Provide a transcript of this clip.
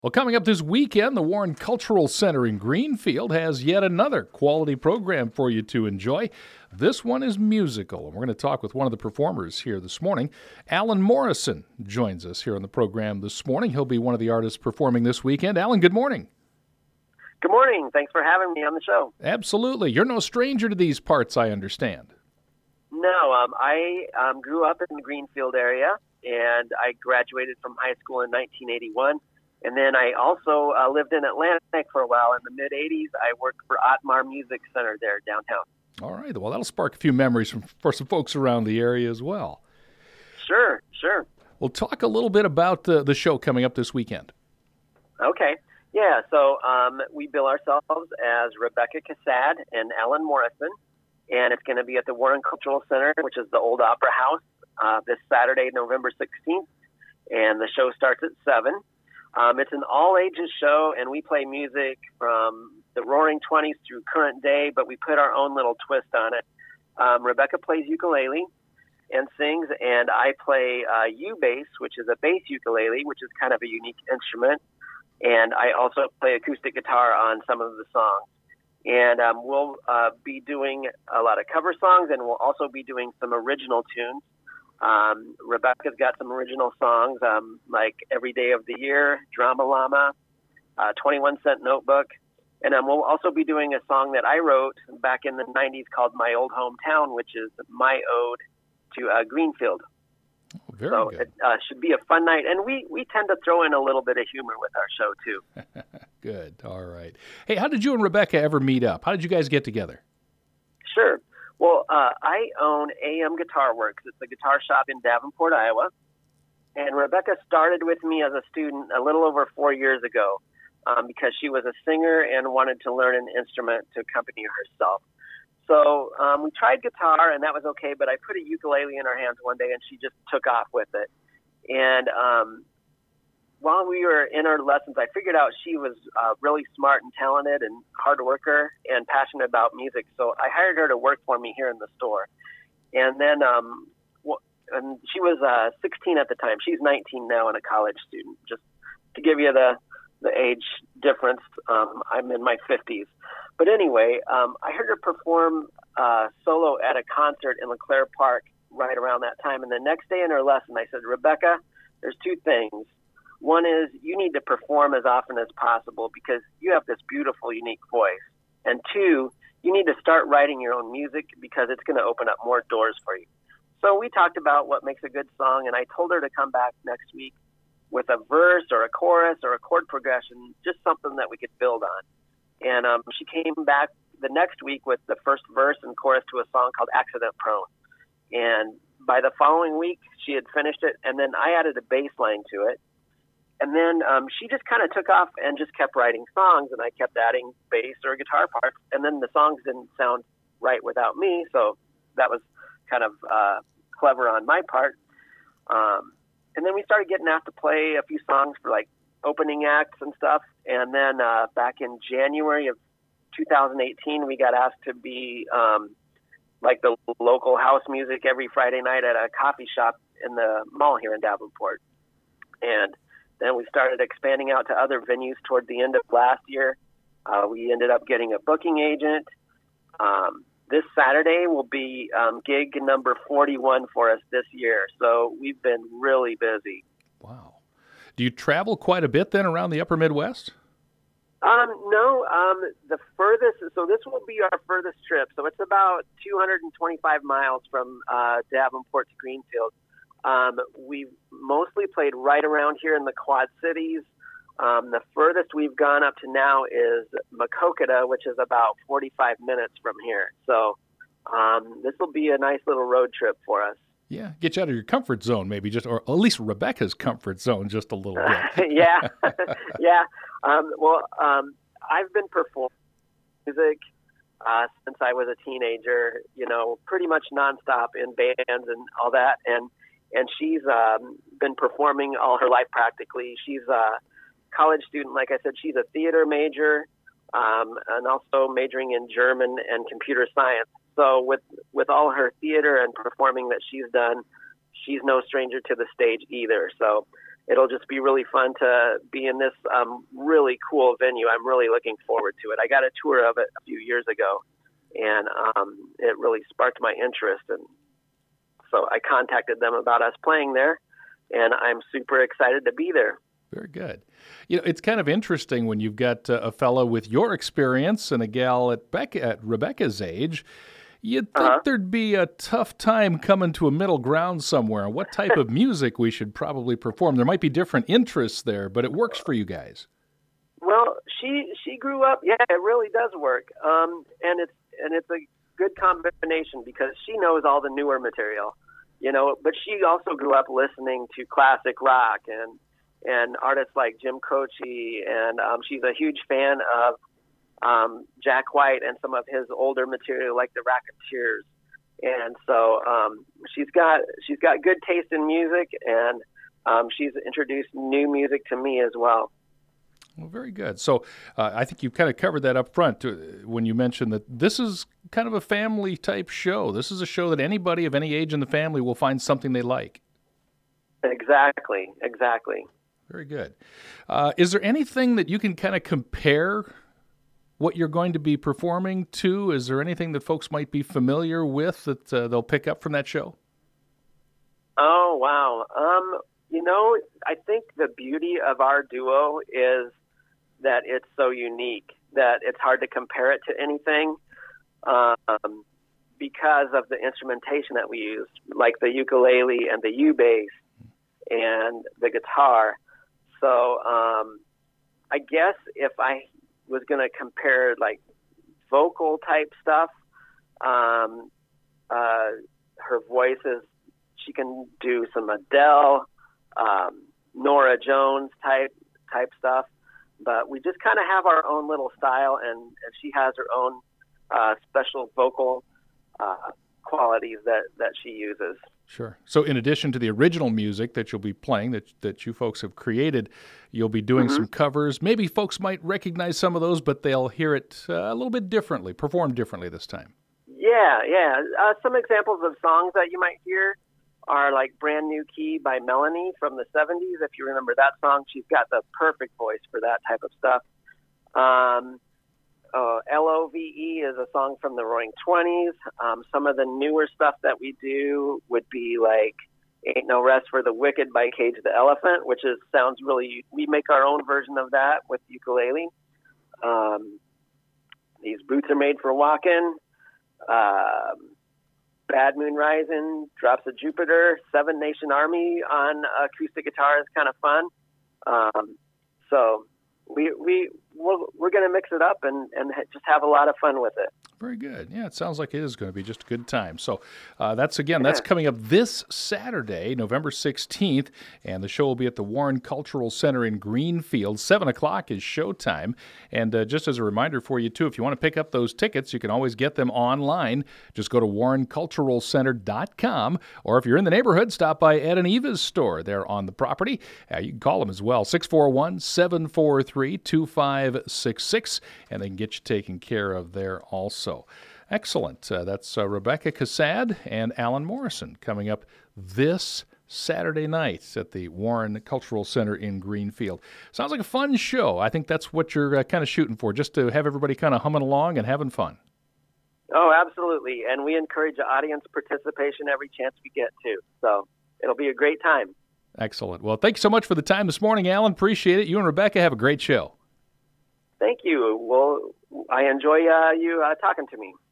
Well, coming up this weekend, the Warren Cultural Center in Greenfield has yet another quality program for you to enjoy. This one is musical, and we're going to talk with one of the performers here this morning. Alan Morrison joins us here on the program this morning. He'll be one of the artists performing this weekend. Alan, good morning. Good morning. Thanks for having me on the show. Absolutely. You're no stranger to these parts, I understand. No, I grew up in the Greenfield area, and I graduated from high school in 1981. And then I also lived in Atlantic for a while. In the mid-'80s, I worked for Otmar Music Center there downtown. All right. Well, that'll spark a few memories for some folks around the area as well. Sure. Well, talk a little bit about the show coming up this weekend. Okay. Yeah, so we bill ourselves as Rebecca Cassad and Alan Morrison, and it's going to be at the Warren Cultural Center, which is the old Opera House, this Saturday, November 16th, and the show starts at 7. It's an all-ages show, and we play music from the Roaring 20s through current day, but we put our own little twist on it. Rebecca plays ukulele and sings, and I play U-bass, which is a bass ukulele, which is kind of a unique instrument, and I also play acoustic guitar on some of the songs. And we'll be doing a lot of cover songs, and we'll also be doing some original tunes. Rebecca's got some original songs like Every Day of the Year, Drama Llama, 21 Cent Notebook. And we'll also be doing a song that I wrote back in the 90s called My Old Hometown, which is my ode to Greenfield. Oh, very good. It should be a fun night. And we tend to throw in a little bit of humor with our show, too. Good. All right. Hey, how did you and Rebecca ever meet up? How did you guys get together? Sure. Well, I own AM Guitar Works. It's a guitar shop in Davenport, Iowa. And Rebecca started with me as a student a little over 4 years ago because she was a singer and wanted to learn an instrument to accompany herself. So we tried guitar, and that was okay, but I put a ukulele in her hands one day, and she just took off with it. And while we were in our lessons, I figured out she was really smart and talented and hard worker and passionate about music. So I hired her to work for me here in the store. And then and she was 16 at the time. She's 19 now and a college student, just to give you the age difference. I'm in my 50s. But anyway, I heard her perform solo at a concert in LeClaire Park right around that time. And the next day in her lesson, I said, Rebecca, there's two things. One is you need to perform as often as possible because you have this beautiful, unique voice. And two, you need to start writing your own music because it's going to open up more doors for you. So we talked about what makes a good song, and I told her to come back next week with a verse or a chorus or a chord progression, just something that we could build on. And she came back the next week with the first verse and chorus to a song called Accident Prone. And by the following week, she had finished it, and then I added a bass line to it. And then she just kind of took off and just kept writing songs, and I kept adding bass or guitar parts. And then the songs didn't sound right without me, so that was kind of clever on my part. And then we started getting asked to play a few songs for like opening acts and stuff. And then back in January of 2018, we got asked to be like the local house music every Friday night at a coffee shop in the mall here in Davenport. And then we started expanding out to other venues toward the end of last year. We ended up getting a booking agent. This Saturday will be gig number 41 for us this year. So we've been really busy. Wow. Do you travel quite a bit then around the upper Midwest? No, the furthest, so this will be our furthest trip. So it's about 225 miles from Davenport to Greenfield. We've mostly played right around here in the Quad Cities. The furthest we've gone up to now is Maquoketa, which is about 45 minutes from here. So this will be a nice little road trip for us. Yeah, get you out of your comfort zone maybe, just or at least Rebecca's comfort zone just a little bit. Yeah. I've been performing music since I was a teenager, pretty much nonstop in bands and all that. And she's been performing all her life practically. She's a college student. Like I said, she's a theater major and also majoring in German and computer science. So with all her theater and performing that she's done, she's no stranger to the stage either. So it'll just be really fun to be in this really cool venue. I'm really looking forward to it. I got a tour of it a few years ago, and it really sparked my interest. And so I contacted them about us playing there, and I'm super excited to be there. Very good. It's kind of interesting when you've got a fellow with your experience and a gal at Rebecca's age. You'd think there'd be a tough time coming to a middle ground somewhere on what type of music we should probably perform. There might be different interests there, but it works for you guys. Well, she grew up. Yeah, it really does work, and it's a good combination because she knows all the newer material, But she also grew up listening to classic rock and artists like Jim Croce, and she's a huge fan of Jack White and some of his older material like the Racketeers. And so she's got good taste in music, and she's introduced new music to me as well. Well, very good. So I think you've kind of covered that up front when you mentioned that this is kind of a family-type show. This is a show that anybody of any age in the family will find something they like. Exactly. Very good. Is there anything that you can kind of compare what you're going to be performing to? Is there anything that folks might be familiar with that they'll pick up from that show? Oh, wow. I think the beauty of our duo is that it's so unique that it's hard to compare it to anything because of the instrumentation that we use, like the ukulele and the U-bass and the guitar. So I guess if I was going to compare like vocal type stuff, her voice is, she can do some Adele, Nora Jones type stuff, but we just kind of have our own little style, and she has her own special vocal qualities that she uses. Sure. So in addition to the original music that you'll be playing, that you folks have created, you'll be doing some covers. Maybe folks might recognize some of those, but they'll hear it a little bit differently, performed differently this time. Yeah. Some examples of songs that you might hear are like Brand New Key by Melanie from the 70s. If you remember that song, she's got the perfect voice for that type of stuff. LOVE is a song from the Roaring Twenties. Some of the newer stuff that we do would be like Ain't No Rest for the Wicked by Cage the Elephant, which sounds really, we make our own version of that with ukulele. These Boots Are Made for Walking. Bad Moon Rising, Drops of Jupiter, Seven Nation Army on acoustic guitar is kind of fun. So we're going to mix it up and just have a lot of fun with it. Very good. Yeah, it sounds like it is going to be just a good time. So that's coming up this Saturday, November 16th, and the show will be at the Warren Cultural Center in Greenfield. 7 o'clock is showtime. And just as a reminder for you, too, if you want to pick up those tickets, you can always get them online. Just go to warrenculturalcenter.com, or if you're in the neighborhood, stop by Ed and Eva's store there on the property. You can call them as well, 641-743-2566, and they can get you taken care of there also. Excellent. That's Rebecca Casad and Alan Morrison coming up this Saturday night at the Warren Cultural Center in Greenfield. Sounds like a fun show. I think that's what you're kind of shooting for, just to have everybody kind of humming along and having fun. Oh, absolutely. And we encourage audience participation every chance we get to. So it'll be a great time. Excellent. Well, thanks so much for the time this morning, Alan. Appreciate it. You and Rebecca have a great show. Thank you. Well, I enjoy you talking to me.